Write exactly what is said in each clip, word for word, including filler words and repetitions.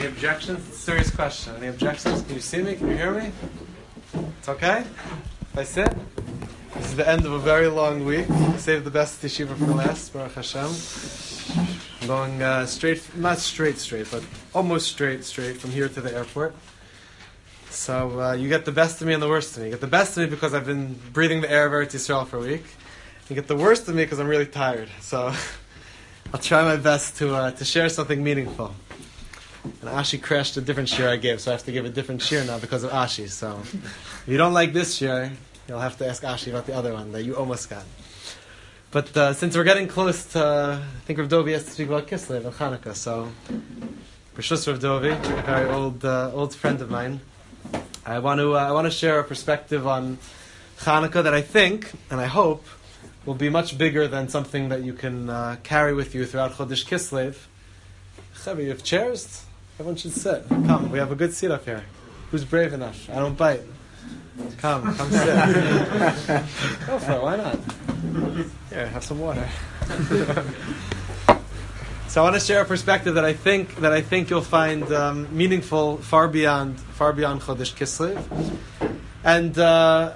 objections? It's a serious question. Any objections? Can you see me? Can you hear me? It's okay? If I sit? This is the end of a very long week. Save the best yeshiva for last, Baruch Hashem. I'm going uh, straight, not straight straight, but almost straight straight from here to the airport. So uh, you get the best of me and the worst of me. You get the best of me because I've been breathing the air of Eretz Yisrael for a week. You get the worst of me because I'm really tired. So I'll try my best to uh, to share something meaningful. And Ashi crashed a different shir I gave, so I have to give a different shir now because of Ashi. So if you don't like this shir, you'll have to ask Ashi about the other one that you almost got. But uh, since we're getting close to, uh, I think Rav Dovi has to speak about Kislev and Chanukah. So, Rishus Rav Dovi, a very old uh, old friend of mine, I want to uh, I want to share a perspective on Chanukah that I think and I hope will be much bigger than something that you can uh, carry with you throughout Chodesh Kislev. Chavi, you have chairs? Everyone should sit. Come, we have a good seat up here. Who's brave enough? I don't bite. Come, come sit. Go for it, why not? Here, have some water. So I want to share a perspective that I think that I think you'll find um, meaningful far beyond far beyond Chodesh Kislev. And uh,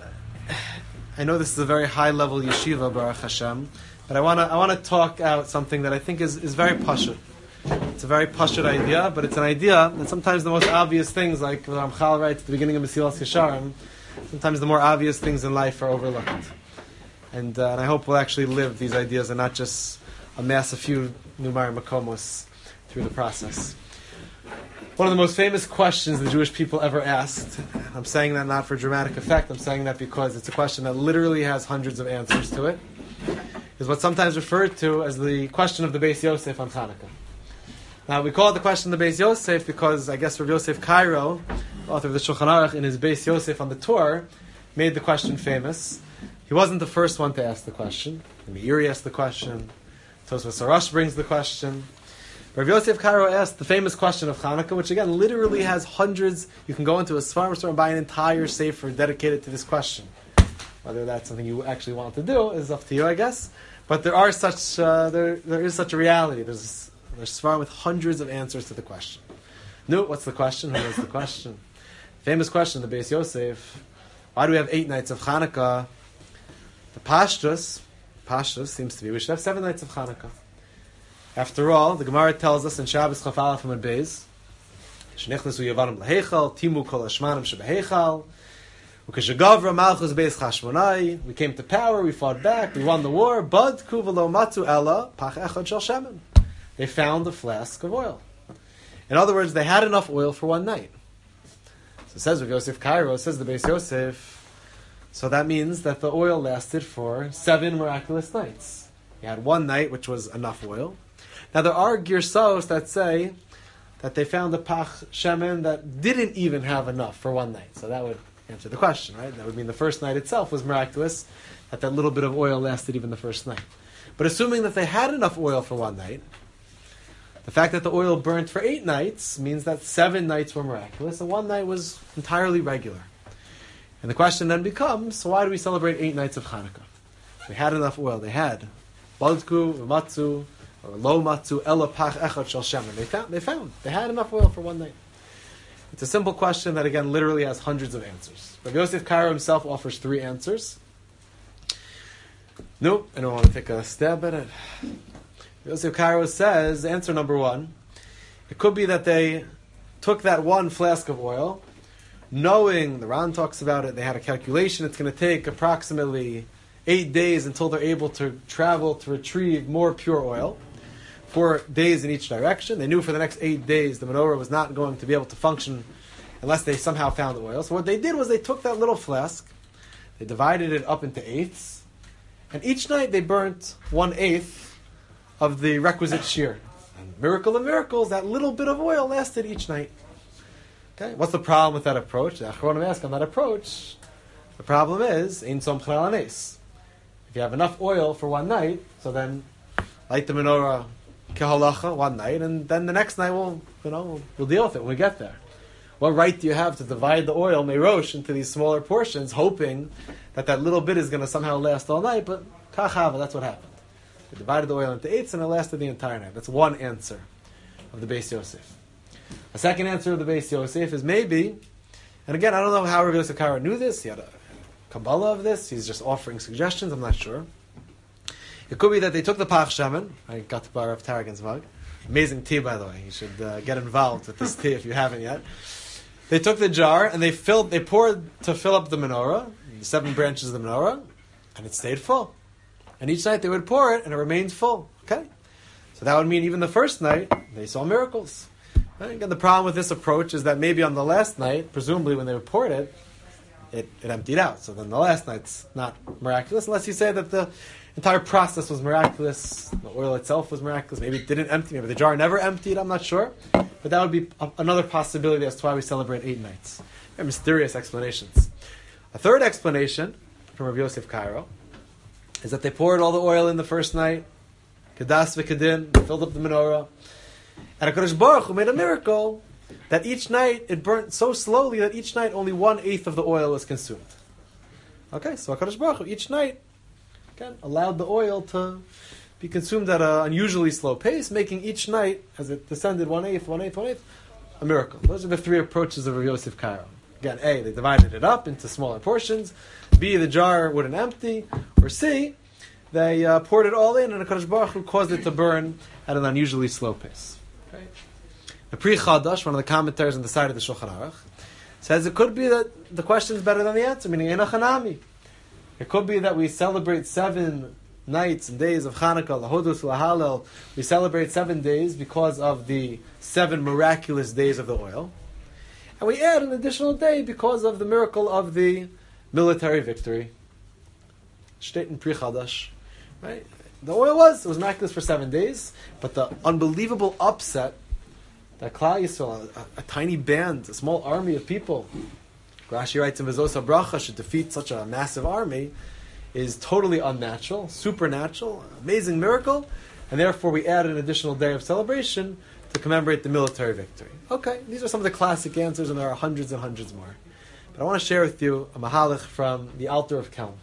I know this is a very high level yeshiva, Baruch Hashem, but I want to I want to talk out something that I think is, is very pashut. It's a very pashut idea, but it's an idea that sometimes the most obvious things, like Ramchal writes at the beginning of Mesilas Yesharim, sometimes the more obvious things in life are overlooked. And, uh, and I hope we'll actually live these ideas and not just amass a few Numar Makomos through the process. One of the most famous questions the Jewish people ever asked, I'm saying that not for dramatic effect, I'm saying that because it's a question that literally has hundreds of answers to it, is what's sometimes referred to as the question of the Beis Yosef on Chanukah. Now, we call it the question of the Beis Yosef because I guess Rav Yosef Cairo, author of the Shulchan Aruch, in his Beis Yosef on the Torah, made the question famous. He wasn't the first one to ask the question. Meiri asked the question. Tosfos Harash brings the question. Rav Yosef Cairo asked the famous question of Chanukah, which again literally has hundreds. You can go into a Sfarim store and buy an entire sefer dedicated to this question. Whether that's something you actually want to do is up to you, I guess. But there are such uh, there there is such a reality. There's There's Sfarim with hundreds of answers to the question. No, what's the question? Who knows the question? Famous question, the Beis Yosef. Why do we have eight nights of Chanukah? The Pashtus, Pashtus seems to be, we should have seven nights of Chanukah. After all, the Gemara tells us in Shabbos Chaf Aleph Amud Beis, Shenichnasu Yavanim Laheichal, Timu Kol Hashmanim Shebeheichal, Ukeshagavra Malchus Beis Chashmonai. We came to power, we fought back, we won the war. Bad Kuvalo Matu Ella Pach Echad Shel Shemen. They found a flask of oil. In other words, they had enough oil for one night. So it says Rav Yosef Cairo, says the Beis Yosef, so that means that the oil lasted for seven miraculous nights. You had one night, which was enough oil. Now there are girsos that say that they found a pach shemen that didn't even have enough for one night. So that would answer the question, right? That would mean the first night itself was miraculous, that that little bit of oil lasted even the first night. But assuming that they had enough oil for one night, the fact that the oil burnt for eight nights means that seven nights were miraculous and one night was entirely regular. And the question then becomes, so why do we celebrate eight nights of Chanukah? They had enough oil. They had Baldku, Matzu, or Lo Matzu, Ela Pach Echad Shel Shemen. They found, they found. They had enough oil for one night. It's a simple question that, again, literally has hundreds of answers. Rav Yosef Cairo himself offers three answers. Nope, I don't want to take a stab at it. Yosef Cairo says, answer number one, it could be that they took that one flask of oil, knowing, the Ran talks about it, they had a calculation, it's going to take approximately eight days until they're able to travel to retrieve more pure oil. Four days in each direction. They knew for the next eight days the menorah was not going to be able to function unless they somehow found oil. So what they did was they took that little flask, they divided it up into eighths, and each night they burnt one-eighth of the requisite shear. And miracle of miracles, that little bit of oil lasted each night. Okay, what's the problem with that approach? The Achronim ask on that approach. The problem is ein som chlal hanes. If you have enough oil for one night, so then light the menorah kehalacha one night, and then the next night we'll, you know, we'll, we'll deal with it when we get there. What right do you have to divide the oil meirosh into these smaller portions, hoping that that little bit is going to somehow last all night? But kachava, that's what happened. They divided the oil into eighths, and it lasted the entire night. That's one answer of the Beis Yosef. A second answer of the Beis Yosef is maybe, and again, I don't know how Rabbi Yosef Karo knew this. He had a Kabbalah of this. He's just offering suggestions. I'm not sure. It could be that they took the Pach Shaman. I got to borrow Tarragon's mug. Amazing tea, by the way. You should uh, get involved with this tea if you haven't yet. They took the jar and they filled. They poured to fill up the menorah, the seven branches of the menorah, and it stayed full. And each night they would pour it, and it remained full. Okay, so that would mean even the first night they saw miracles. Right? Again, the problem with this approach is that maybe on the last night, presumably when they would pour it, it, it emptied out. So then the last night's not miraculous, unless you say that the entire process was miraculous, the oil itself was miraculous. Maybe it didn't empty, maybe the jar never emptied. I'm not sure, but that would be a, another possibility as to why we celebrate eight nights. Very mysterious explanations. A third explanation from Rabbi Yosef Karo is that they poured all the oil in the first night, Kedas v'Kedin, filled up the menorah, and HaKadosh Baruch Hu made a miracle that each night it burnt so slowly that each night only one eighth of the oil was consumed. Okay, so HaKadosh Baruch Hu each night again allowed the oil to be consumed at an unusually slow pace, making each night, as it descended one eighth, one eighth, one eighth, a miracle. Those are the three approaches of Rabbi Yosef Karo. Again, A, they divided it up into smaller portions. B, the jar wouldn't empty. Or C, they uh, poured it all in, and HaKadosh Baruch Hu caused it to burn at an unusually slow pace. Okay. The Pri Chadash, one of the commentaries on the side of the Shulchan Aruch, says it could be that the question is better than the answer, meaning Eina Chanami. It could be that we celebrate seven nights and days of Chanukah, Lahodus, Lahalel. We celebrate seven days because of the seven miraculous days of the oil. And we add an additional day because of the miracle of the military victory. Shteit in Pri Chadash. Right? The oil was, it was miraculous for seven days, but the unbelievable upset that Klal Yisrael, a, a tiny band, a small army of people, Rashi writes in V'zos HaBracha, should defeat such a massive army, is totally unnatural, supernatural, amazing miracle, and therefore we add an additional day of celebration to commemorate the military victory. Okay, these are some of the classic answers, and there are hundreds and hundreds more. But I want to share with you a mahalach from the Alter of Kelm.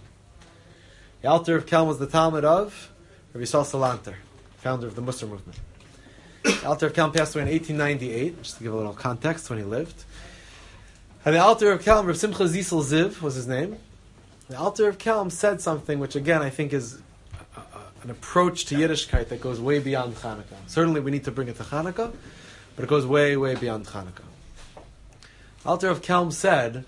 The Alter of Kelm was the Talmud of Rabbi Yisrael Salanter, founder of the Musar movement. The Alter of Kelm passed away in eighteen ninety-eight, just to give a little context when he lived. And the Alter of Kelm, Rav Simcha Zisel Ziv was his name. The Alter of Kelm said something which, again, I think is a, a, an approach to Yiddishkeit that goes way beyond Chanukah. Certainly we need to bring it to Chanukah, but it goes way, way beyond Chanukah. Alter of Kelm said,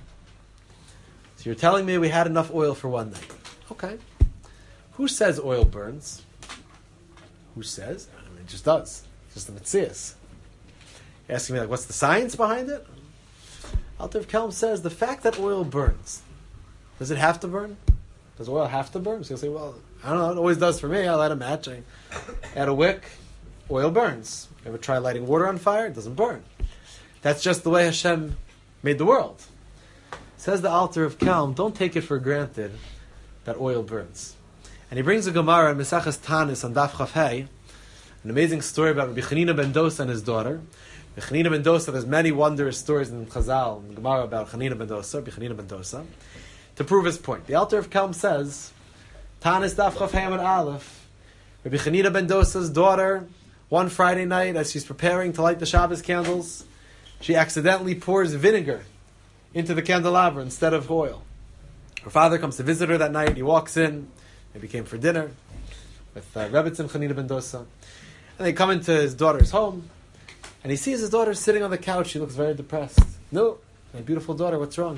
so you're telling me we had enough oil for one night. Okay. Who says oil burns? Who says? I mean, it just does. It's just the Metzias. You're asking me, like, what's the science behind it? Alter of Kelm says the fact that oil burns, does it have to burn? Does oil have to burn? So you'll say, well, I don't know, it always does for me. I light a match, I add a wick, oil burns. You ever try lighting water on fire? It doesn't burn. That's just the way Hashem made the world. Says the Alter of Kelm, don't take it for granted that oil burns. And he brings a Gemara in Mesachas Tanis on Daf Chaf Hey, an amazing story about Rabbi Chanina ben Dosa and his daughter. Rabbi Chanina ben Dosa, there's many wondrous stories in Chazal and Gemara about Chanina ben Dosa, Rabbi Chanina ben Dosa, to prove his point. The Alter of Kelm says, Tanis Daf Chaf Hey and Aleph, Rabbi Chanina ben Dosa's daughter, one Friday night, as she's preparing to light the Shabbos candles, she accidentally pours vinegar into the candelabra instead of oil. Her father comes to visit her that night. He walks in. Maybe came for dinner with uh, Rebbetzin Chanina ben Dosa. And they come into his daughter's home. And he sees his daughter sitting on the couch. She looks very depressed. No, my beautiful daughter, what's wrong?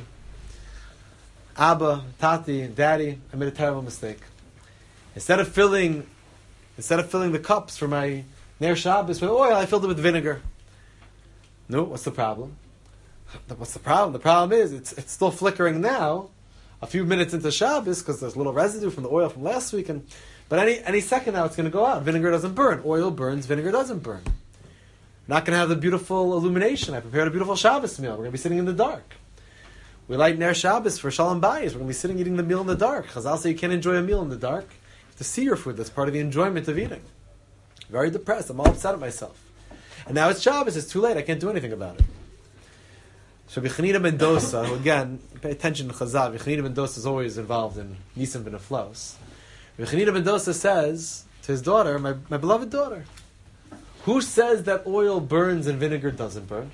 Abba, Tati, Daddy, I made a terrible mistake. Instead of filling, instead of filling the cups for my Ner Shabbos with oil, I filled it with vinegar. No, what's the problem? What's the problem? The problem is it's it's still flickering now, a few minutes into Shabbos, because there's a little residue from the oil from last week. And but any any second now it's going to go out. Vinegar doesn't burn. Oil burns. Vinegar doesn't burn. Not going to have the beautiful illumination. I prepared a beautiful Shabbos meal. We're going to be sitting in the dark. We light Ner Shabbos for Shalom Bayis. We're going to be sitting eating the meal in the dark. Chazal say you can't enjoy a meal in the dark. You have to see your food. That's part of the enjoyment of eating. Very depressed. I'm all upset at myself. And now it's Shabbos. It's too late. I can't do anything about it. So Rabbi Chanina ben Dosa, who again, pay attention to Chazal, Rabbi Chanina ben Dosa is always involved in Nisim ben Aflos. Rabbi Chanina ben Dosa says to his daughter, my, my beloved daughter, Who says that oil burns and vinegar doesn't burn?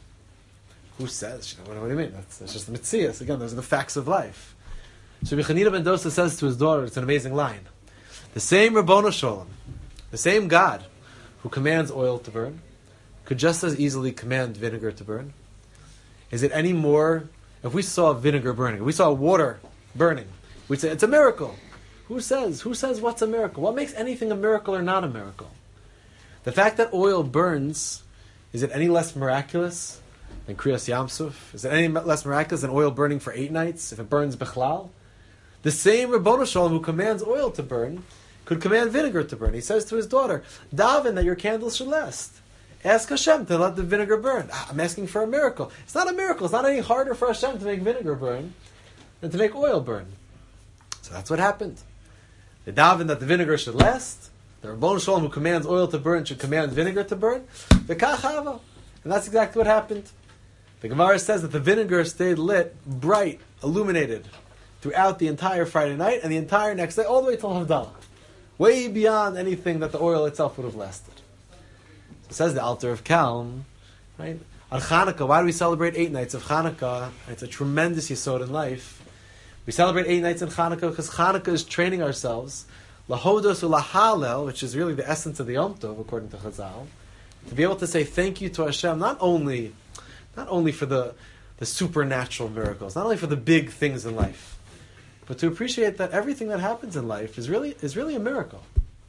Who says? What do you mean? That's, that's just the Metzias. Again, those are the facts of life. So Rabbi Chanina ben Dosa says to his daughter, it's an amazing line. The same Rabbono Sholem, the same God who commands oil to burn, could just as easily command vinegar to burn. Is it any more, if we saw vinegar burning, if we saw water burning, we'd say it's a miracle. Who says? Who says what's a miracle? What makes anything a miracle or not a miracle? The fact that oil burns, is it any less miraculous than Kriyas Yamsuf? Is it any less miraculous than oil burning for eight nights, if it burns Bechlal? The same Rabbono Sholem who commands oil to burn could command vinegar to burn. He says to his daughter, daven that your candles should last. Ask Hashem to let the vinegar burn. Ah, I'm asking for a miracle. It's not a miracle. It's not any harder for Hashem to make vinegar burn than to make oil burn. So that's what happened. They daven that the vinegar should last. The Rabbono Sholem who commands oil to burn should command vinegar to burn. And that's exactly what happened. The Gemara says that the vinegar stayed lit, bright, illuminated throughout the entire Friday night and the entire next day, all the way till Havdalah. Way beyond anything that the oil itself would have lasted. So it says the Alter of Kelm, right? On Chanukah, why do we celebrate eight nights of Chanukah? It's a tremendous yesod in life. We celebrate eight nights in Chanukah because Chanukah is training ourselves, lahodos ulahalel, which is really the essence of the Yom Tov, according to Chazal, to be able to say thank you to Hashem, not only, not only for the, the supernatural miracles, not only for the big things in life, but to appreciate that everything that happens in life is really is really a miracle.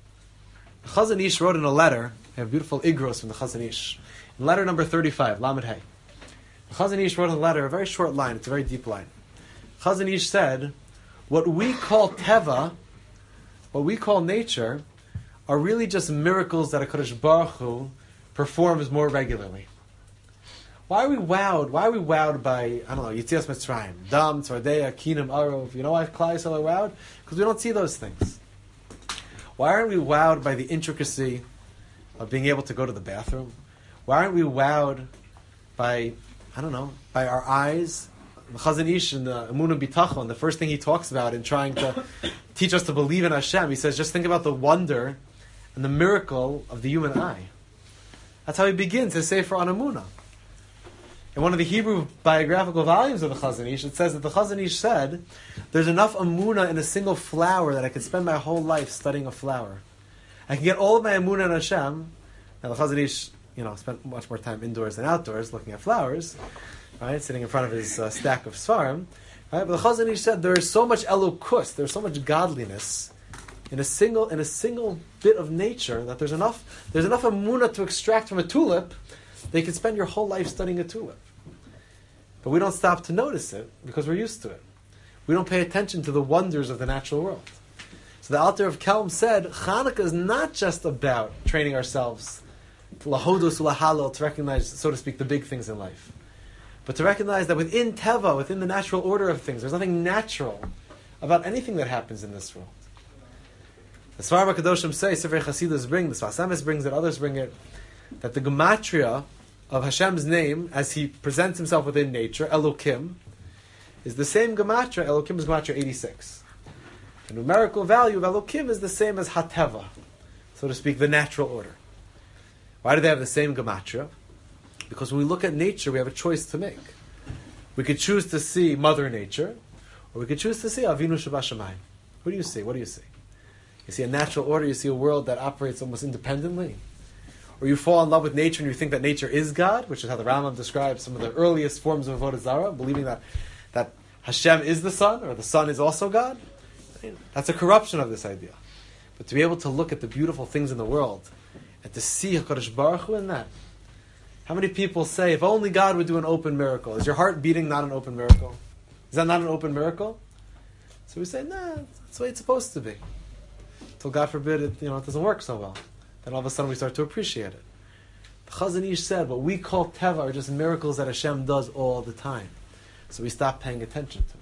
The Chazon Ish wrote in a letter, we have beautiful igros from the Chazon Ish, in letter number thirty-five, Lamed Hey. The Chazon Ish wrote in a letter, a very short line, it's a very deep line. Chazon Ish said, what we call teva, what we call nature, are really just miracles that HaKadosh Baruch Hu performs more regularly. Why are we wowed? Why are we wowed by, I don't know, Yitzias Mitzrayim, Dam, Tzvardeya, Kinam, Arov? You know why Klal Yisrael are wowed? Because we don't see those things. Why aren't we wowed by the intricacy of being able to go to the bathroom? Why aren't we wowed by, I don't know, by our eyes? The Chazon Ish in the Emunah Bitachon, the first thing he talks about in trying to teach us to believe in Hashem, he says, just think about the wonder and the miracle of the human eye. That's how he begins his Sefer on Emunah. In one of the Hebrew biographical volumes of the Chazon Ish, it says that the Chazon Ish said, there's enough Emunah in a single flower that I could spend my whole life studying a flower. I can get all of my Emunah in Hashem. Now the Chazon Ish, you know, spent much more time indoors than outdoors looking at flowers, right, sitting in front of his uh, stack of Svarim. Right? But the Chazon Ish said there is so much elokus, there's so much godliness in a single in a single bit of nature that there's enough there's enough Emunah to extract from a tulip that you can spend your whole life studying a tulip. But we don't stop to notice it because we're used to it. We don't pay attention to the wonders of the natural world. So the Alter of Kelm said, Chanukah is not just about training ourselves to lahodos ulahalel, to recognize, so to speak, the big things in life, but to recognize that within Teva, within the natural order of things, there's nothing natural about anything that happens in this world. The Svarim HaKadoshim say, Sefer Chasidus bring, the Sfas Emes brings it, others bring it, that the gematria of Hashem's name, as He presents Himself within nature, Elokim, is the same gematria. Elokim is gematria eighty-six. The numerical value of Elokim is the same as Hateva, so to speak, the natural order. Why do they have the same gematria? Because when we look at nature, we have a choice to make. We could choose to see Mother Nature, or we could choose to see Avinu Shabashamayim. What do you see? What do you see? You see a natural order, you see a world that operates almost independently. Or you fall in love with nature and you think that nature is God, which is how the Rambam describes some of the earliest forms of Avodah Zarah, believing that, that Hashem is the sun, or the sun is also God. That's a corruption of this idea. But to be able to look at the beautiful things in the world, and to see HaKadosh Baruch Hu in that. How many people say, if only God would do an open miracle? Is your heart beating not an open miracle? Is that not an open miracle? So we say, nah, that's the way it's supposed to be. Until God forbid it, you know, it doesn't work so well. Then all of a sudden we start to appreciate it. The Chazon Ish said, what we call Teva are just miracles that Hashem does all the time. So we stop paying attention to it.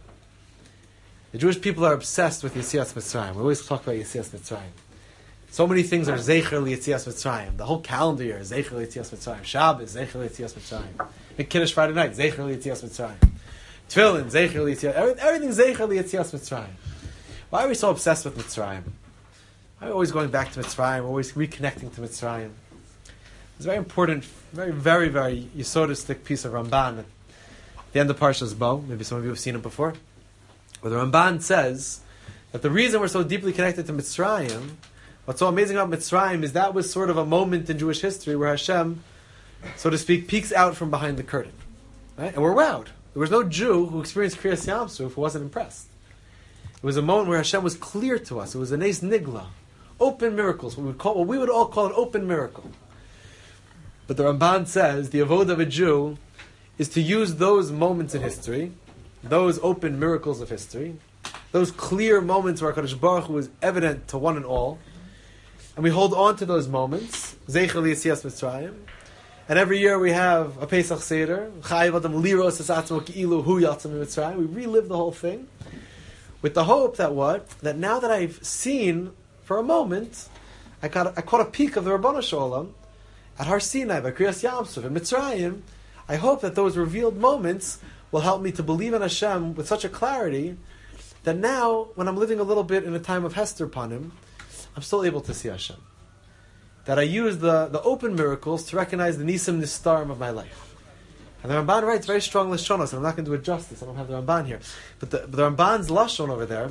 The Jewish people are obsessed with Yetzias Mitzrayim. We always talk about Yetzias Mitzrayim. So many things are Zecher L'Yetzias Mitzrayim. The whole calendar year is Zecher L'Yetzias Mitzrayim. Shabbos, Zecher L'Yetzias Mitzrayim. Big Kiddush Friday night, Zecher L'Yetzias Mitzrayim. Tefillin, Zecher L'Yetzias. Everything's Zecher L'Yetzias Mitzrayim. Why are we so obsessed with Mitzrayim? Why are we always going back to Mitzrayim? We're always reconnecting to Mitzrayim. It's a very important, very, very, very yesodistic piece of Ramban at the end of Parshas Bo. Maybe some of you have seen it before. Where the Ramban says that the reason we're so deeply connected to Mitzrayim, what's so amazing about Mitzrayim is that was sort of a moment in Jewish history where Hashem, so to speak, peeks out from behind the curtain. Right? And we're wowed. There was no Jew who experienced Kriyas Yamsuf who wasn't impressed. It was a moment where Hashem was clear to us. It was a Nes Nigla. Open miracles. What we would call, what we would all call an open miracle. But the Ramban says the avodah of a Jew is to use those moments in history, those open miracles of history, those clear moments where HaKadosh Baruch Hu is evident to one and all, and we hold on to those moments, Zeicher L'Yetzias Mitzrayim, and every year we have a Pesach Seder, Chayav Adam Liros Es Atzmo Ki'ilu Hu Yatzam Mitzrayim. We relive the whole thing with the hope that what? That now that I've seen for a moment, I caught, I caught a peek of the Rabbanu Shalom at Har Sinai, by Kriyas Yamsuf, in Mitzrayim. I hope that those revealed moments will help me to believe in Hashem with such a clarity that now, when I'm living a little bit in a time of Hester Panim, I'm still able to see Hashem. That I use the, the open miracles to recognize the Nisim Nistarim of my life. And the Ramban writes very strong Lashonos, and I'm not going to do it justice, I don't have the Ramban here. But the, but the Ramban's Lashon over there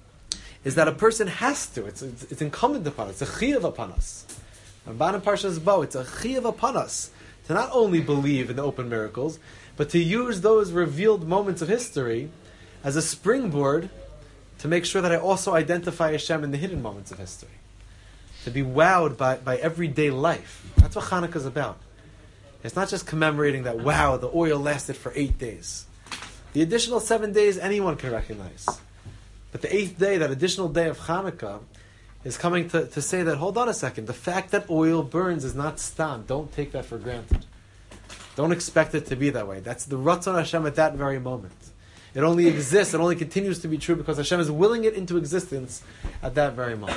is that a person has to, it's, it's, it's incumbent upon us, it's a chiyuv upon us. Ramban in Parshas Bo, it's a chiyuv upon us to not only believe in the open miracles, but to use those revealed moments of history as a springboard to make sure that I also identify Hashem in the hidden moments of history. To be wowed by, by everyday life. That's what Hanukkah is about. It's not just commemorating that, wow, the oil lasted for eight days. The additional seven days anyone can recognize. But the eighth day, that additional day of Hanukkah, is coming to, to say that, hold on a second, the fact that oil burns is not stam. Don't take that for granted. Don't expect it to be that way. That's the Ratzon Hashem at that very moment. It only exists, it only continues to be true because Hashem is willing it into existence at that very moment.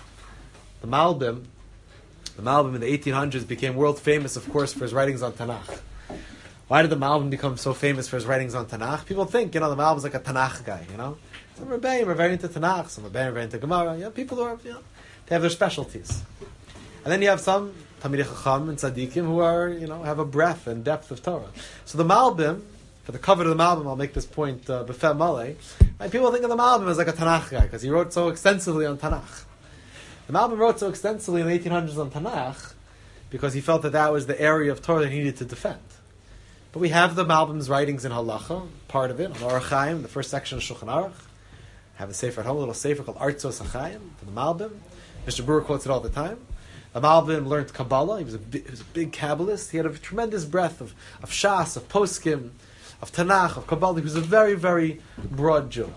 The Malbim, the Malbim in the eighteen hundreds became world famous, of course, for his writings on Tanakh. Why did the Malbim become so famous for his writings on Tanakh? People think, you know, the Malbim is like a Tanakh guy, you know? Some Rebbeim are very into Tanakh, some Rebbeim are very into Gemara. You know, people who are, you know, they have their specialties. And then you have some Talmidei Chacham and Tzaddikim who are, you know, have a breadth and depth of Torah. So the Malbim, for the cover of the Malbim, I'll make this point, uh, B'fem Malay, right? People think of the Malbim as like a Tanakh guy, because he wrote so extensively on Tanakh. The Malbim wrote so extensively in the eighteen hundreds on Tanakh because he felt that that was the area of Torah that he needed to defend. But we have the Malbim's writings in Halacha, part of it, on Orach Chaim, the first section of Shulchan Aruch. I have a sefer at home, a little sefer called Artzos HaChaim, for the Malbim. Mister Brewer quotes it all the time. The Malbim learned Kabbalah. He was a big, he was a big Kabbalist. He had a tremendous breadth of, of Shas, of Poskim, of Tanakh, of Kabbalah. He was a very, very broad Jew.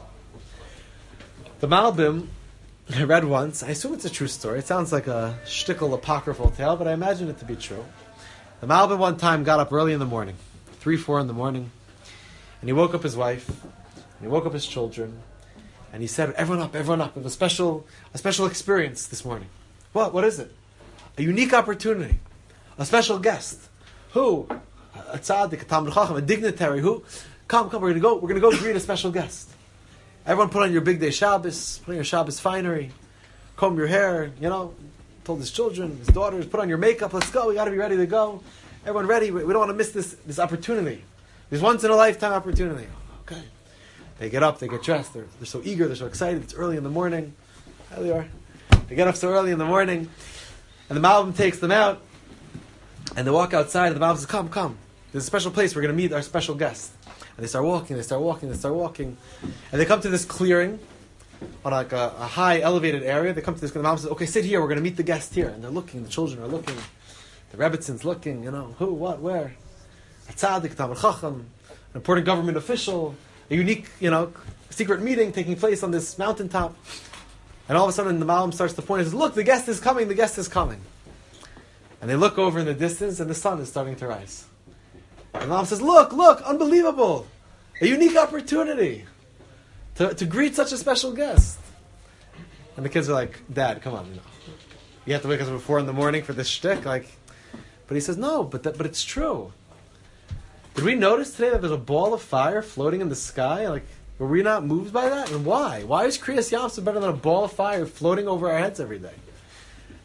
The Malbim, I read once, I assume it's a true story. It sounds like a shtickle apocryphal tale, but I imagine it to be true. The Malbim one time got up early in the morning, three, four in the morning, and he woke up his wife, and he woke up his children, and he said, everyone up, everyone up. It was a special, a special experience this morning. What? What is it? A unique opportunity. A special guest. Who? A tzaddik, a Talmid Chacham, a dignitary. Who? Come, come, we're going to go, we're going to go greet a special guest. Everyone put on your big day Shabbos, put on your Shabbos finery, comb your hair, you know, told his children, his daughters, put on your makeup, let's go, we got to be ready to go. Everyone ready, we, we don't want to miss this, this opportunity. This once in a lifetime opportunity. Okay. They get up, they get dressed, they're, they're so eager, they're so excited, it's early in the morning. There they are. They get up so early in the morning, and the Malbim takes them out, and they walk outside, and the Malbim says, come, come, there's a special place, we're going to meet our special guest. And they start walking, they start walking, they start walking. And they come to this clearing on like a, a high elevated area. They come to this, and the Malbim says, okay, sit here, we're going to meet the guest here. And they're looking, the children are looking, the Rebbitzins looking, you know, who, what, where. A tzaddik, Talmid Chacham, an important government official, a unique, you know, secret meeting taking place on this mountaintop. And all of a sudden the Malbim starts to point and says, look, the guest is coming, the guest is coming. And they look over in the distance and the sun is starting to rise. And the Malbim says, look, look, unbelievable. A unique opportunity to, to greet such a special guest. And the kids are like, Dad, come on, you know. You have to wake us up at four in the morning for this shtick? Like, but he says, no, but that, but it's true. Did we notice today that there's a ball of fire floating in the sky? Like, were we not moved by that? And why? Why is Kriyas Yamsuf better than a ball of fire floating over our heads every day?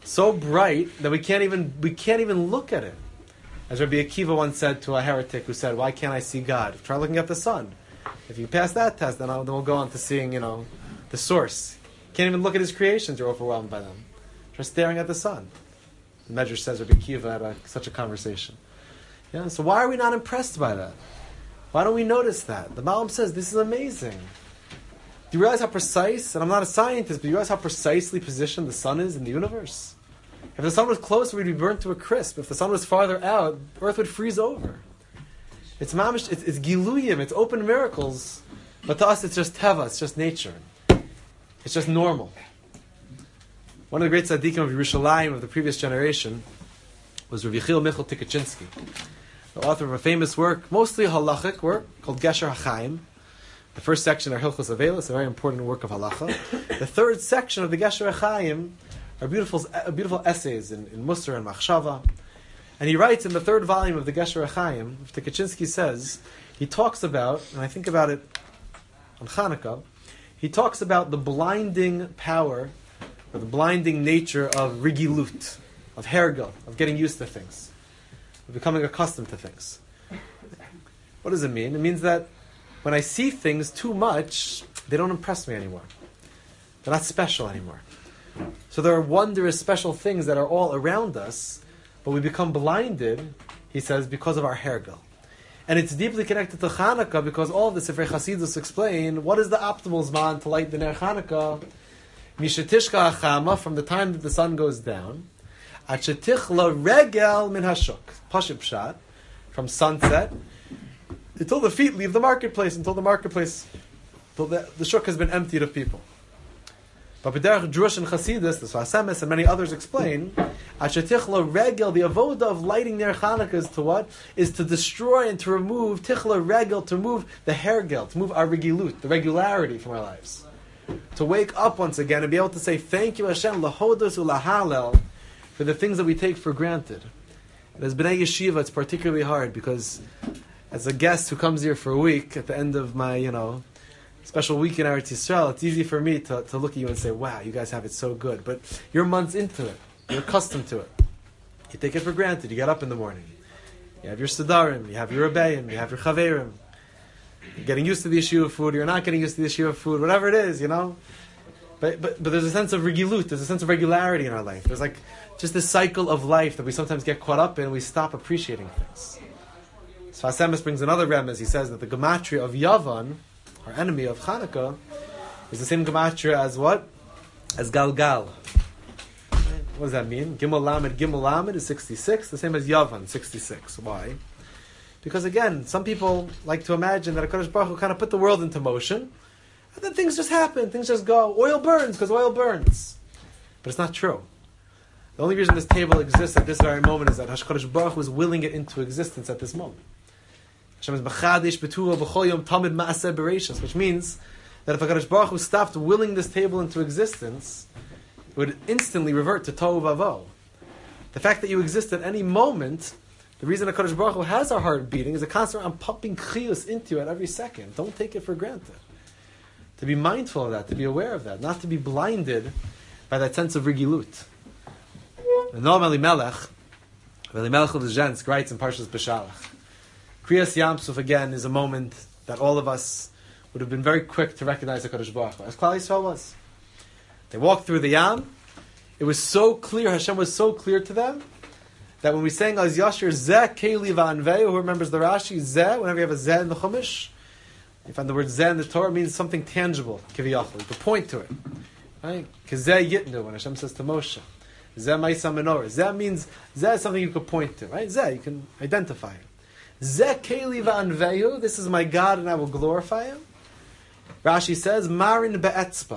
so bright that we can't even we can't even look at it. As Rabbi Akiva once said to a heretic who said, "Why can't I see God? Try looking at the sun. If you pass that test, then, I'll, then we'll go on to seeing, you know, the source. Can't even look at his creations; you're overwhelmed by them. Try staring at the sun." The Medrash says Rabbi Akiva had a, such a conversation. Yeah. So why are we not impressed by that? Why don't we notice that? The Malbim says this is amazing. Do you realize how precise? And I'm not a scientist, but do you realize how precisely positioned the sun is in the universe? If the sun was closer, we'd be burnt to a crisp. If the sun was farther out, Earth would freeze over. It's mamish, it's, it's giluyim, it's open miracles. But to us, it's just teva, it's just nature. It's just normal. One of the great tzaddikim of Yerushalayim of the previous generation was Rav Yechiel Michal Tikachinsky, the author of a famous work, mostly a halachic work, called Gesher HaChaim. The first section are Hilchos Avelis, a very important work of halacha. The third section of the Gesher HaChaim are beautiful, uh, beautiful essays in, in Musar and Machshava. And he writes in the third volume of the Gesher HaChaim, Tikachinsky says, he talks about, and I think about it on Hanukkah, he talks about the blinding power, or the blinding nature of rigilut, of hergel, of getting used to things, of becoming accustomed to things. What does it mean? It means that when I see things too much, they don't impress me anymore. They're not special anymore. So there are wondrous, special things that are all around us, but we become blinded, he says, because of our hergel. And it's deeply connected to Chanukah, because all of the Sefer Chasidus explain what is the optimal zman to light the Ner Chanukah. Mishetishka hachama, from the time that the sun goes down, at shetichla regel min hashuk, pashut pshat, from sunset, until the feet leave the marketplace, until the marketplace, until the, the shuk has been emptied of people. But B'derech Drush and Chasidus, the Sfas Emes and many others explain, at shetichla regel, the avoda of lighting Ner Chanukah is to what? Is to destroy and to remove, tichla regel, to remove the hergel, to move our regilut, the regularity from our lives. To wake up once again and be able to say, thank you Hashem, lahodos ulahalel, for the things that we take for granted. And as B'nai Yeshiva, it's particularly hard, because as a guest who comes here for a week, at the end of my, you know, special week in Eretz Yisrael, it's easy for me to, to look at you and say, wow, you guys have it so good. But you're months into it. You're accustomed to it. You take it for granted. You get up in the morning. You have your Sidarim, you have your Rebbeim, you have your Chaverim. You're getting used to the issue of food, you're not getting used to the issue of food, whatever it is, you know. But but, but there's a sense of regilut, there's a sense of regularity in our life. There's like just this cycle of life that we sometimes get caught up in, and we stop appreciating things. Sfas Emes brings another remez. He says that the gematria of Yavan, our enemy of Chanukah, is the same gematria as what? As Galgal. What does that mean? Gimel Lamed, Gimel Lamed is sixty-six, the same as Yavan, sixty-six. Why? Because again, some people like to imagine that HaKadosh Baruch Hu kind of put the world into motion, and then things just happen, things just go. Oil burns because oil burns. But it's not true. The only reason this table exists at this very moment is that HaKadosh Baruch Hu is willing it into existence at this moment. Hashem is B'chadish B'tuah B'chol Yom Tamid Ma'aseh Bereishis, which means that if HaKadosh Baruch Hu stopped willing this table into existence, it would instantly revert to Tohu Vavoh. The fact that you exist at any moment, the reason HaKadosh Baruch Hu has our heart beating is a constant, I'm pumping chiyus into you at every second. Don't take it for granted. To be mindful of that, to be aware of that, not to be blinded by that sense of rigilut. And Noam Elimelech, Elimelech of the Zhensk, writes in Parshas Beshalach, Kriyas Yam Suf again is a moment that all of us would have been very quick to recognize HaKadosh Baruch Hu, as Klal Yisrael was. They walked through the Yam. It was so clear, Hashem was so clear to them, that when we sang Az Yashir Zeh Keli V'Anveu, who remembers the Rashi, Zeh, whenever you have a Zeh in the Chumash, you find the word Zeh in the Torah, means something tangible, Kiviyachol. You can point to it. Right? K'Zeh Yitnu, when Hashem says to Moshe, Zeh Ma'isa Menorah. Zeh means, Zeh is something you could point to. Right? Zeh, you can identify it. Zeh Keli V'Anveu, this is my God and I will glorify Him. Rashi says, Marin Be'etzba.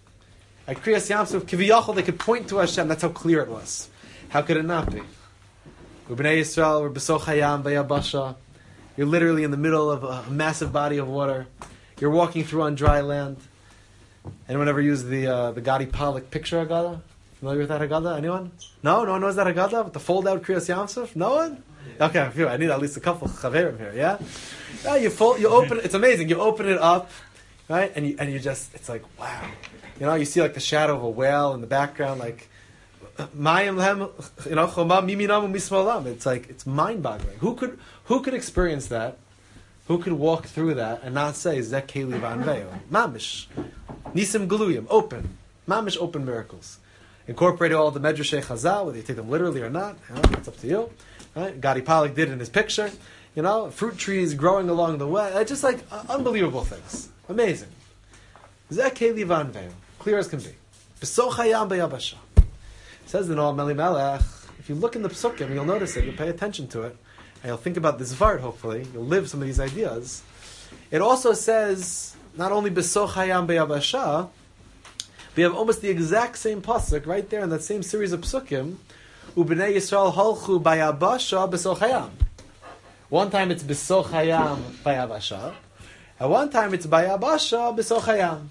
At Kriyas Yamsuf, Kiviyachol, they could point to Hashem, that's how clear it was. How could it not be? We're B'nai Yisrael, we're B'soch Hayam, B'yabasha. You're literally in the middle of a massive body of water. You're walking through on dry land. Anyone ever use the uh, the Gadi Pollock picture Haggadah? Familiar with that Haggadah? Anyone? No? No one knows that Haggadah? With the fold-out Kriyas Yamsuf? No one? Okay, phew, I need at least a couple chaverim here, yeah? Yeah, you fold, you open, it's amazing. You open it up, right? And you and you just, it's like, wow. You know, you see like the shadow of a whale in the background, like Mayim lehem, you know, choma miminam u'mismalam. It's like, it's mind-boggling. Who could, who could experience that? Who could walk through that and not say, Zek Keli Vanveo? Mamish. Nisim Galuyim. Open. Mamish open miracles. Incorporating all the Medrashei Chazal, whether you take them literally or not, you know, it's up to you. Right? Gadi Pollack did in his picture. You know, fruit trees growing along the way. It's just like uh, unbelievable things. Amazing. Zeh Keli Vanveo. Clear as can be. B'soch hayam b'yabasha. Says the Noam Elimelech, if you look in the Psukim, you'll notice it, you'll pay attention to it, and you'll think about this Vart, hopefully. You'll live some of these ideas. It also says, not only B'soch hayam b'yabasha, we have almost the exact same pasuk right there in that same series of psukim. U'bnei Yisrael halchu bayabasha b'soch hayam. One time it's b'soch hayam bayabasha, and one time it's bayabasha b'soch hayam.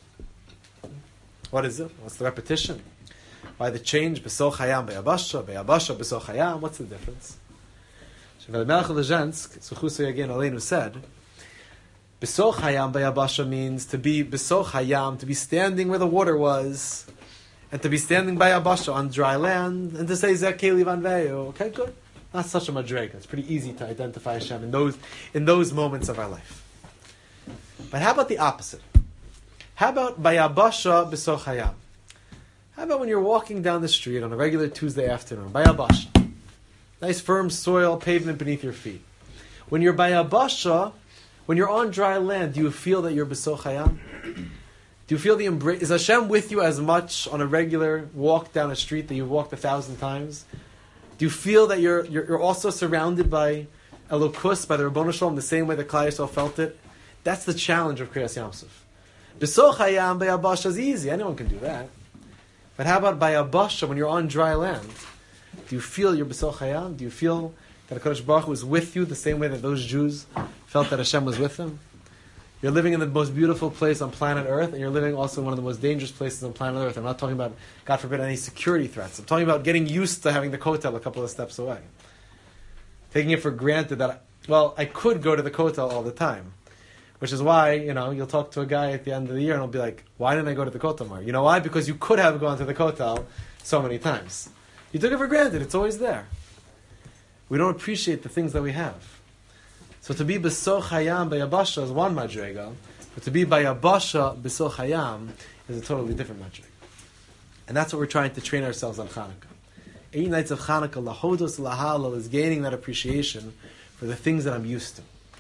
What is it? What's the repetition? Why the change? B'soch hayam bayabasha, bayabasha b'soch hayam. What's the difference? Shevel Melech Lezhensk, Zuchusu Yagin Aleinu said, B'soch hayam bayabasha means to be b'soch hayam, to be standing where the water was, and to be standing bayabasha on dry land, and to say Zeh Keli Vanveo. Okay, good. Not such a madrega. It's pretty easy to identify Hashem in those in those moments of our life. But how about the opposite? How about bayabasha b'soch hayam? How about when you're walking down the street on a regular Tuesday afternoon, bayabasha, nice firm soil, pavement beneath your feet. When you're bayabasha, when you're on dry land, do you feel that you're b'soch hayam? Do you feel the embrace? Is Hashem with you as much on a regular walk down a street that you've walked a thousand times? Do you feel that you're you're, you're also surrounded by Elokus, by the Ribbono Shel Olam, the same way that Klal Yisrael felt it? That's the challenge of Kriyas Yamsuf. B'soch hayam bayabasha is easy. Anyone can do that. But how about bayabasha, when you're on dry land? Do you feel you're b'soch hayam? Do you feel that HaKadosh Baruch Hu is with you the same way that those Jews felt that Hashem was with them? You're living in the most beautiful place on planet Earth, and you're living also in one of the most dangerous places on planet Earth. I'm not talking about, God forbid, any security threats. I'm talking about getting used to having the kotel a couple of steps away. Taking it for granted that, well, I could go to the kotel all the time. Which is why, you know, you'll talk to a guy at the end of the year and he'll be like, why didn't I go to the kotel more? You know why? Because you could have gone to the kotel so many times. You took it for granted. It's always there. We don't appreciate the things that we have. So to be b'soch hayam bayabasha is one madrega, but to be bayabasha b'soch hayam is a totally different madrega. And that's what we're trying to train ourselves on Chanukah. Eight nights of Chanukah, lahodos lahalal, is gaining that appreciation for the things that I'm used to.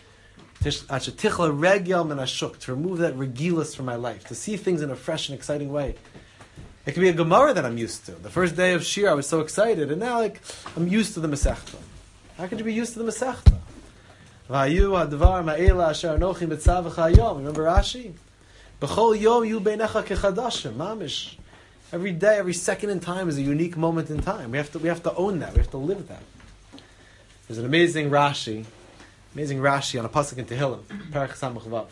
To remove that regilas from my life, to see things in a fresh and exciting way. It could be a Gemara that I'm used to. The first day of Shir, I was so excited, and now like I'm used to the Masechta. How could you be used to the Masechta? Remember Rashi? Mamish. Every day, every second in time is a unique moment in time. We have to, we have to own that. We have to live that. There's an amazing Rashi, amazing Rashi on a pasuk in Tehillim, Perek Samach Vav.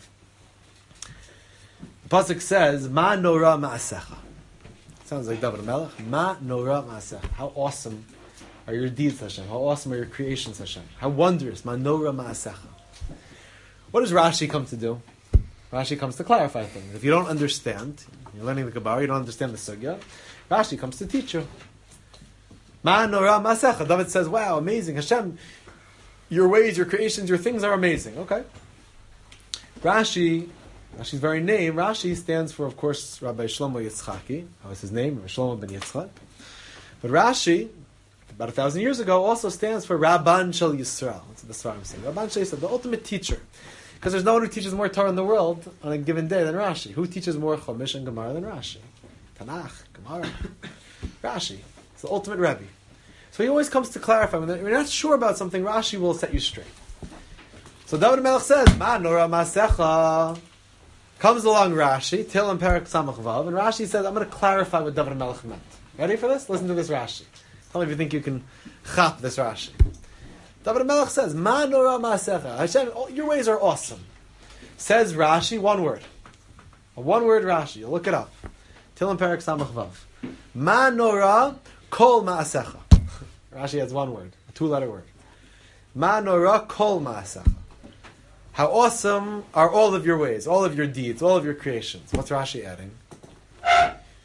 The pasuk says, "Ma nora ma'asecha." Sounds like David Melech. Ma nora ma'asecha. How awesome are your deeds, Hashem? How awesome are your creations, Hashem? How wondrous, ma nora ma'asecha. What does Rashi come to do? Rashi comes to clarify things. If you don't understand, you're learning the Gemara, you don't understand the sugya, Rashi comes to teach you. Ma nora ma'asecha. David says, wow, amazing. Hashem, your ways, your creations, your things are amazing. Okay. Rashi, Rashi's very name, Rashi stands for, of course, Rabbi Shlomo Yitzchaki. That was his name, Rabbi Shlomo ben Yitzchak. But Rashi, about a thousand years ago, also stands for Rabban Shel Yisrael. That's what the Svarim say. Rabban Shel Yisrael, the ultimate teacher. Because there's no one who teaches more Torah in the world on a given day than Rashi. Who teaches more Chumash and Gemara than Rashi? Tanakh, Gemara, Rashi. It's the ultimate Rebbe. So he always comes to clarify. When you're not sure about something, Rashi will set you straight. So David Melech says, Ma nora ma'asecha. Comes along Rashi, Tehillim Perek Samach Vav, and Rashi says, I'm going to clarify what David Melech meant. Ready for this? Listen to this Rashi. Tell me if you think you can chap this Rashi. David Melech says, Ma nora ma'asecha. Hashem, your ways are awesome. Says Rashi, one word. A one word Rashi. You look it up. Tehillim Perek Samach Vav. Ma nora kol ma'asecha. Rashi has one word, a two-letter word. Ma nora kol ma'asecha. How awesome are all of your ways, all of your deeds, all of your creations. What's Rashi adding?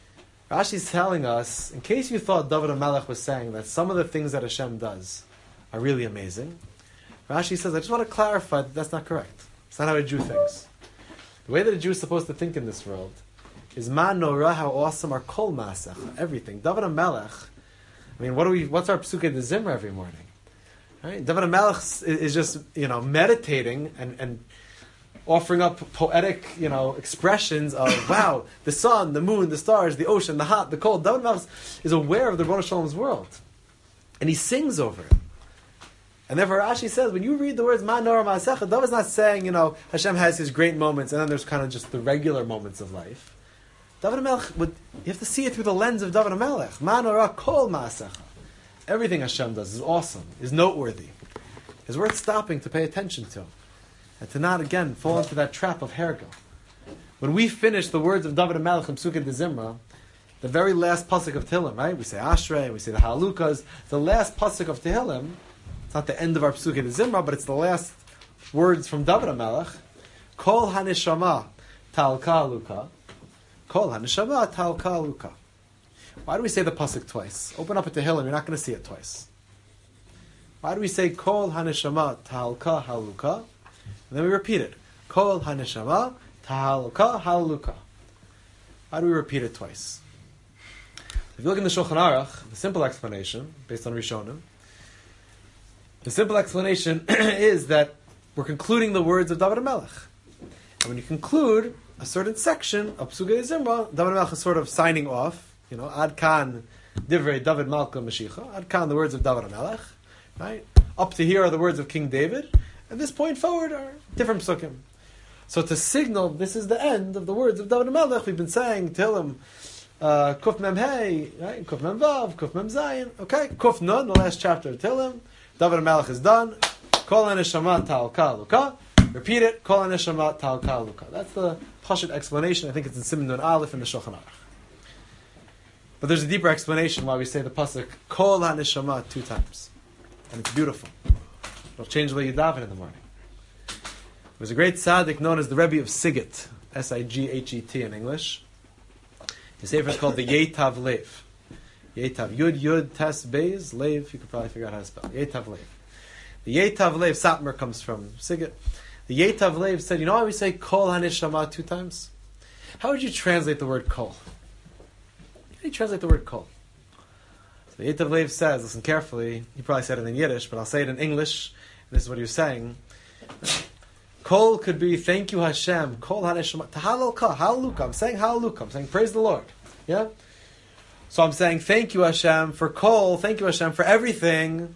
Rashi's telling us, in case you thought David HaMelech was saying that some of the things that Hashem does are really amazing, Rashi says, I just want to clarify that that's not correct. It's not how a Jew thinks. The way that a Jew is supposed to think in this world is man norah, how awesome are kol maasech, everything. David HaMelech, I mean, what do we? What's our Psukei de Zimra every morning? Right? David HaMelech is just, you know, meditating and, and offering up poetic, you know, expressions of, wow, the sun, the moon, the stars, the ocean, the hot, the cold. David HaMelech is aware of the Rebbeinu Shalom's world. And he sings over it. And therefore Rashi says, when you read the words Man Norah Ma'asecha, David's not saying, you know, Hashem has his great moments and then there's kind of just the regular moments of life. David HaMelech, would, you have to see it through the lens of David HaMelech. Man Norah Kol Ma'asecha. Everything Hashem does is awesome, is noteworthy, is worth stopping to pay attention to. And to not, again, fall into that trap of Hergo. When we finish the words of David HaMelech in Psukei de Zimra, the very last pasuk of Tehillim, right? We say Ashrei, we say the Halukas. The last pasuk of Tehillim, it's not the end of our Psukei de Zimra, but it's the last words from David HaMelech. Kol haneshama talka haluka. Kol haneshama talka haluka. Why do we say the pasuk twice? Open up at Tehillim, you're not going to see it twice. Why do we say Kol haneshama talka haluka? And then we repeat it. Kol haneshama talka haluka. Why do we repeat it twice? If you look in the Shulchan Aruch, the simple explanation, based on Rishonim, the simple explanation is that we're concluding the words of David HaMelech. And when you conclude a certain section of Psukei Zimra, David HaMelech is sort of signing off, you know, Ad Kan Divrei David Malka Mashiach, Ad Kan the words of David HaMelech, right? Up to here are the words of King David, and this point forward are different psukim. So to signal this is the end of the words of David HaMelech, we've been saying, Tehillim, Uh, Kuf Mem Hey, right? Kuf Mem Vav, Kuf Mem Zayin. Okay, Kuf Nun, the last chapter of Tehillim. David HaMelech is done. Kol HaNeshama Talka Luka. Repeat it. Kol HaNeshama Talka Luka. That's the Pashut explanation. I think it's in Siman Nun Aleph in the Shulchan Aruch. But there's a deeper explanation why we say the pasuk Kol HaNeshama two times, and it's beautiful. It'll change the way you daven in the morning. There was a great tzaddik known as the Rebbe of Sighet, S I G H E T in English. His sefer is called the Yetav Lev. Yetav, Yud, Yud, Tes, Beis, Lev, you could probably figure out how to spell it. Yetav Lev. The Yetav Lev, Satmar comes from Sighet. The Yetav Lev said, you know why we say Kol HaNeshama two times? How would you translate the word Kol? How do you translate the word Kol? So the Yetav Lev says, listen carefully, he probably said it in Yiddish, but I'll say it in English, and this is what he was saying. Kol could be thank you Hashem. Kol HaNeshama. Tahalluka. Hallelujah. I'm saying hallelujah. I'm saying praise the Lord. Yeah? So I'm saying thank you Hashem for Kol. Thank you Hashem for everything.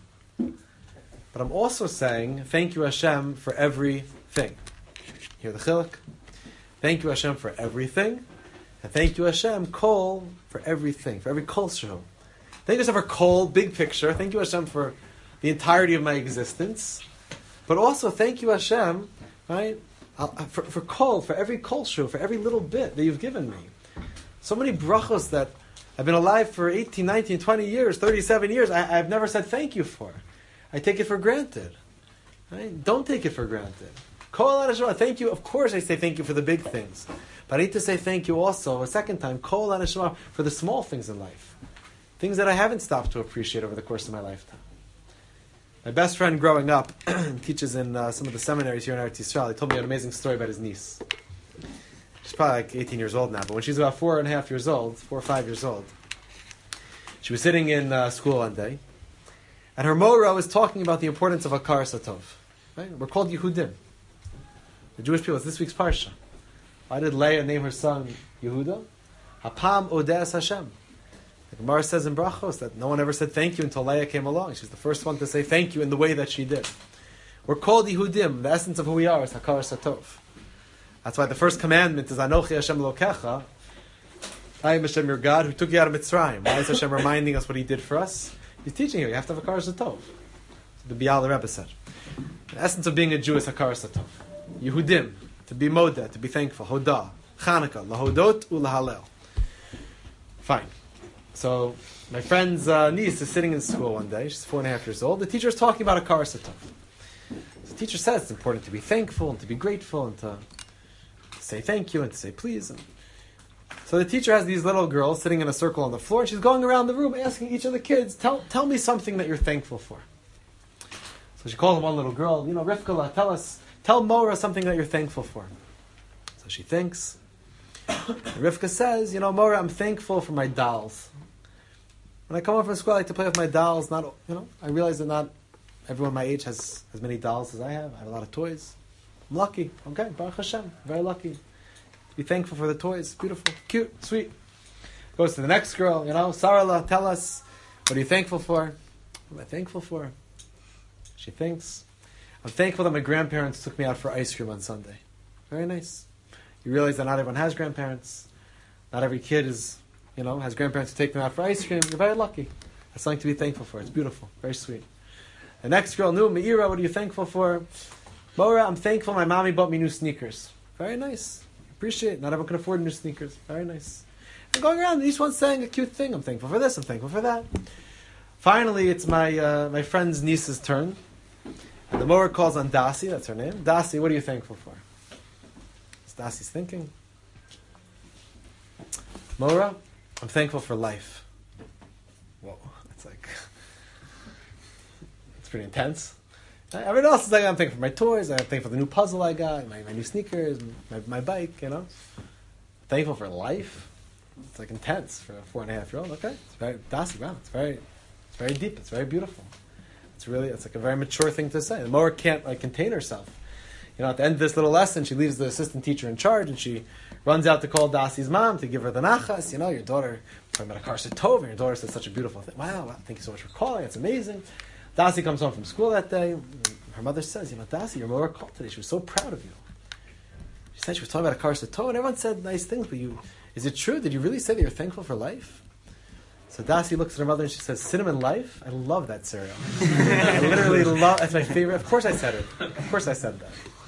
But I'm also saying thank you Hashem for everything. Hear the chiluk? Thank you Hashem for everything. And thank you Hashem, Kol, for everything. For every Kol Shehu. Thank you Hashem for Kol, big picture. Thank you Hashem for the entirety of my existence. But also thank you Hashem, right? Uh, for, for kol, for every kol shu, for every little bit that you've given me. So many brachos that I've been alive for eighteen, nineteen, twenty years, thirty-seven years, I, I've never said thank you for. I take it for granted. Right? Don't take it for granted. Kol HaNeshama, thank you. Of course I say thank you for the big things. But I need to say thank you also, a second time, Kol HaNeshama, for the small things in life. Things that I haven't stopped to appreciate over the course of my lifetime. My best friend growing up teaches in uh, some of the seminaries here in Eretz Yisrael. He told me an amazing story about his niece. She's probably like eighteen years old now, but when she was about four and a half years old, four or five years old, she was sitting in uh, school one day, and her Mora was talking about the importance of Hakaras Hatov. Right? We're called Yehudim. The Jewish people, it's this week's Parsha. Why did Leah name her son Yehuda? Hapam Odes Hashem. The Gemara says in Brachos that no one ever said thank you until Leah came along. She was the first one to say thank you in the way that she did. We're called Yehudim. The essence of who we are is Hakaras Hatov. That's why the first commandment is Anochi Hashem Elokecha. I am Hashem your God who took you out of Mitzrayim. Why is Hashem reminding us what He did for us? He's teaching you. You have to have Hakaras Hatov. So the Bial Rebbe said. The essence of being a Jew is Hakaras Hatov. Yehudim, to be Moda, to be thankful. Hodah, Chanukah, Lahodot Ulahalel. Fine. So, my friend's uh, niece is sitting in school one day. She's four and a half years old. The teacher is talking about Hakaras Hatov. The teacher says it's important to be thankful and to be grateful and to say thank you and to say please. And so So the teacher has these little girls sitting in a circle on the floor, and she's going around the room asking each of the kids, tell, tell me something that you're thankful for. So she calls one little girl, you know, Rivka, tell us, tell Mora something that you're thankful for. So she thinks. And Rivka says, you know, Mora, I'm thankful for my dolls. When I come home from school, I like to play with my dolls. Not, you know, I realize that not everyone my age has as many dolls as I have. I have a lot of toys. I'm lucky. Okay, Baruch Hashem, very lucky. Be thankful for the toys. Beautiful, cute, sweet. Goes to the next girl, you know, Sarala, tell us, what are you thankful for? What am I thankful for? She thinks, I'm thankful that my grandparents took me out for ice cream on Sunday. Very nice. You realize that not everyone has grandparents. Not every kid is, you know, has grandparents to take them out for ice cream. You're very lucky. That's something to be thankful for. It's beautiful. Very sweet. The next girl, Nu, Meira, what are you thankful for? Mora, I'm thankful my mommy bought me new sneakers. Very nice. Appreciate it. Not everyone can afford new sneakers. Very nice. And going around, each one's saying a cute thing. I'm thankful for this. I'm thankful for that. Finally, it's my uh, my friend's niece's turn. And the Mora calls on Dasi. That's her name. Dasi, what are you thankful for? Dasi's thinking. Mora, I'm thankful for life. Whoa, that's like, it's pretty intense. Everyone else is like, I'm thankful for my toys, I'm thankful for the new puzzle I got, my, my new sneakers, my, my bike, you know. Thankful for life. It's like intense for a four and a half year old. Okay, it's very, Dasi, wow, it's very, it's very deep, it's very beautiful. It's really, it's like a very mature thing to say. The Mora can't like contain herself. You know, at the end of this little lesson, she leaves the assistant teacher in charge, and she runs out to call Dasi's mom to give her the nachas. You know, your daughter, talking about a Karsa Tov, and your daughter said such a beautiful thing. Wow, wow, thank you so much for calling. It's amazing. Dasi comes home from school that day. Her mother says, you know, Dasi, your mother called today. She was so proud of you. She said she was talking about a Karsa Tov, and everyone said nice things, but you, is it true? Did you really say that you're thankful for life? So Dasi looks at her mother and she says, Cinnamon Life? I love that cereal. I literally love, that's my favorite. Of course I said it. Of course I said that.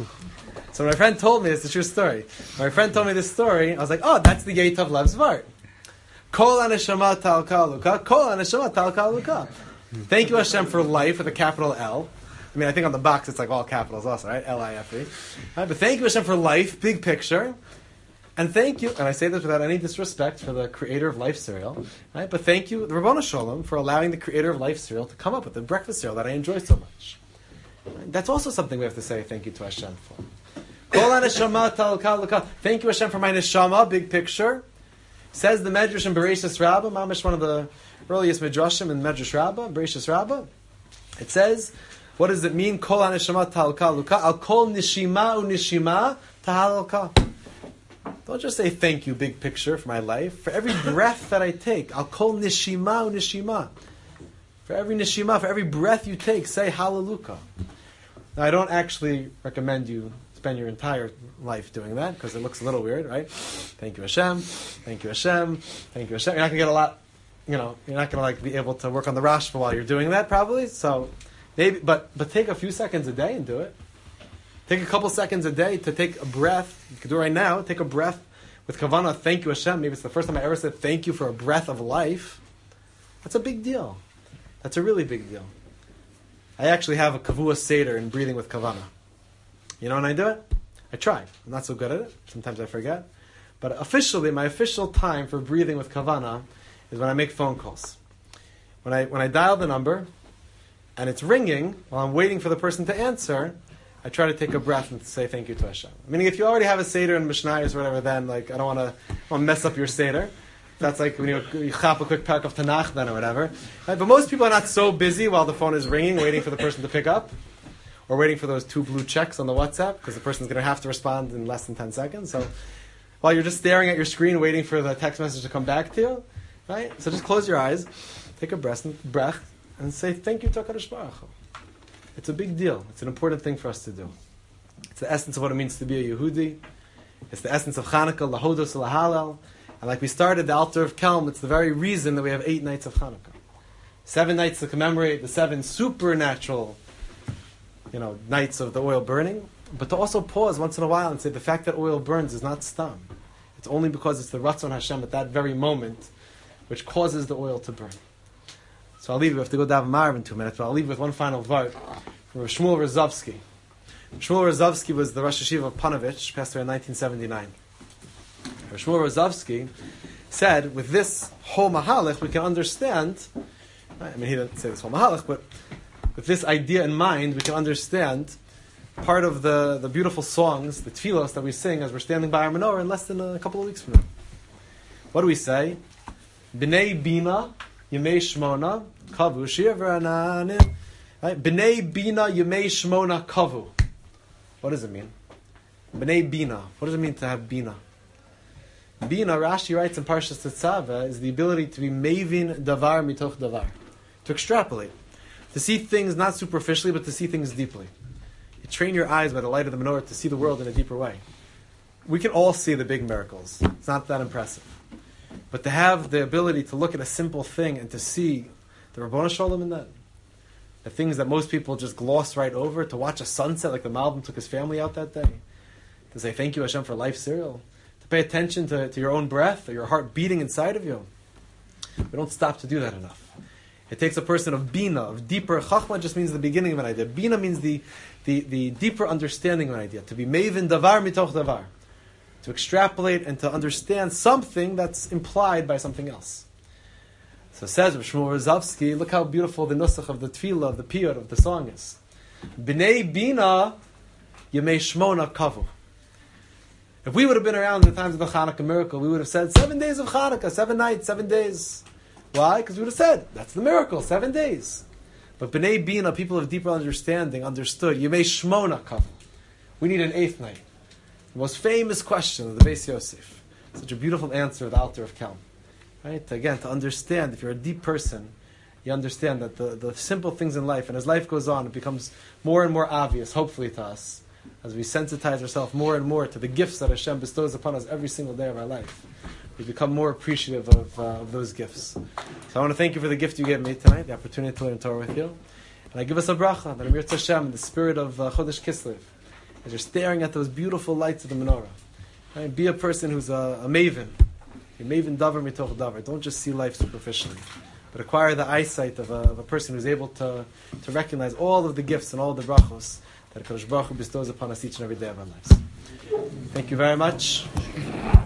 So my friend told me, it's a true story. My friend told me this story, I was like, oh, that's the Yetav Lev's Vart. Kol aneshama talka luka, kol aneshama talka luka. Thank you Hashem for life with a capital L. I mean, I think on the box it's like all capitals also, right? L I F E. Right? But thank you Hashem for life, big picture. And thank you, and I say this without any disrespect for the creator of Life cereal, right? But thank you, the Rabbanu Shalom, for allowing the creator of Life cereal to come up with the breakfast cereal that I enjoy so much. Right? That's also something we have to say thank you to Hashem for. Kol haneshama talka luka. Thank you Hashem for my neshama, big picture. Says the Medrash in Bereshis Rabbah, Mamish, one of the earliest Midrashim in Medrash Rabbah, Bereshis Rabbah. It says, what does it mean? Kol haneshama talka luka. Al kol nishima u nishima tahalka. Don't just say thank you, big picture, for my life. For every breath that I take, I'll call nishima u nishima. For every nishima, for every breath you take, say hallelujah. Now, I don't actually recommend you spend your entire life doing that, because it looks a little weird, right? Thank you Hashem, thank you Hashem, thank you Hashem. You're not going to get a lot, you know, you're not going to like be able to work on the Rashba while you're doing that, probably. So, maybe, but but take a few seconds a day and do it. Take a couple seconds a day to take a breath. You can do it right now. Take a breath with kavanah. Thank you, Hashem. Maybe it's the first time I ever said thank you for a breath of life. That's a big deal. That's a really big deal. I actually have a kavua seder in breathing with kavanah. You know when I do it? I try. I'm not so good at it. Sometimes I forget. But officially, my official time for breathing with kavanah is when I make phone calls. When I when I dial the number and it's ringing while I'm waiting for the person to answer, I try to take a breath and say thank you to Hashem. Meaning, if you already have a Seder and Mishnayos or whatever, then like I don't want to mess up your Seder. That's like when you, you chop a quick pack of Tanakh then or whatever. Right? But most people are not so busy while the phone is ringing, waiting for the person to pick up, or waiting for those two blue checks on the WhatsApp, because the person's going to have to respond in less than ten seconds. So while you're just staring at your screen, waiting for the text message to come back to you, right? So just close your eyes, take a breath, breath and say thank you to HaKadosh Baruch Hu. It's a big deal. It's an important thing for us to do. It's the essence of what it means to be a Yehudi. It's the essence of Chanukah, Lahodos, Lahalel. And like we started the altar of Kelm, it's the very reason that we have eight nights of Chanukah. Seven nights to commemorate the seven supernatural, you know, nights of the oil burning. But to also pause once in a while and say the fact that oil burns is not stam. It's only because it's the Ratzon Hashem at that very moment which causes the oil to burn. So I'll leave you. We have to go down Marv in two minutes, but I'll leave you with one final vote from Shmuel Rozovsky. Shmuel Rozovsky was the Rosh Yeshiva of Panovich, passed away in nineteen seventy-nine. Shmuel Rozovsky said, with this whole mahalach, we can understand, I mean, he didn't say this whole mahalach, but with this idea in mind, we can understand part of the, the beautiful songs, the tefillos that we sing as we're standing by our menorah in less than a couple of weeks from now. What do we say? B'nei Bina, Yemei Shmona, Kavu, Shir V'Ananim. B'nei Bina, Yemei Shmona, Kavu. What does it mean? B'nei Bina. What does it mean to have Bina? Bina, Rashi writes in Parshas Tetzaveh, is the ability to be mevin davar mitoch davar. To extrapolate. To see things not superficially, but to see things deeply. You train your eyes by the light of the menorah to see the world in a deeper way. We can all see the big miracles. It's not that impressive. But to have the ability to look at a simple thing and to see the Rabbona Shalom in that, the things that most people just gloss right over, to watch a sunset like the Malbim took his family out that day, to say thank you Hashem for life cereal, to pay attention to, to your own breath or your heart beating inside of you. We don't stop to do that enough. It takes a person of Bina, of deeper. Chachma just means the beginning of an idea. Bina means the, the, the deeper understanding of an idea. To be mevin davar mitoch davar. To extrapolate and to understand something that's implied by something else. So it says Shmuel Rozovsky, look how beautiful the nusach of the tefillah, of the piyut, of the song is. B'nei Bina, Yemei Shmona Kavu. If we would have been around in the times of the Hanukkah miracle, we would have said seven days of Hanukkah, seven nights, seven days. Why? Because we would have said, that's the miracle, seven days. But B'nei Bina, people of deeper understanding, understood, Yemei Shmona Kavu. We need an eighth night. The most famous question of the Beis Yosef. Such a beautiful answer of the Alter of Kelm. Right? Again, to understand, if you're a deep person, you understand that the, the simple things in life, and as life goes on, it becomes more and more obvious, hopefully to us, as we sensitize ourselves more and more to the gifts that Hashem bestows upon us every single day of our life. We become more appreciative of, uh, of those gifts. So I want to thank you for the gift you gave me tonight, the opportunity to learn Torah with you. And I give us a bracha, that Amir Hashem, the spirit of uh, Chodesh Kislev, as you're staring at those beautiful lights of the menorah. Right? Be a person who's a, a maven. You're maven davar mitoch davar. Don't just see life superficially, but acquire the eyesight of a, of a person who's able to, to recognize all of the gifts and all of the brachos that HaKadosh Baruch Hu bestows upon us each and every day of our lives. Thank you very much.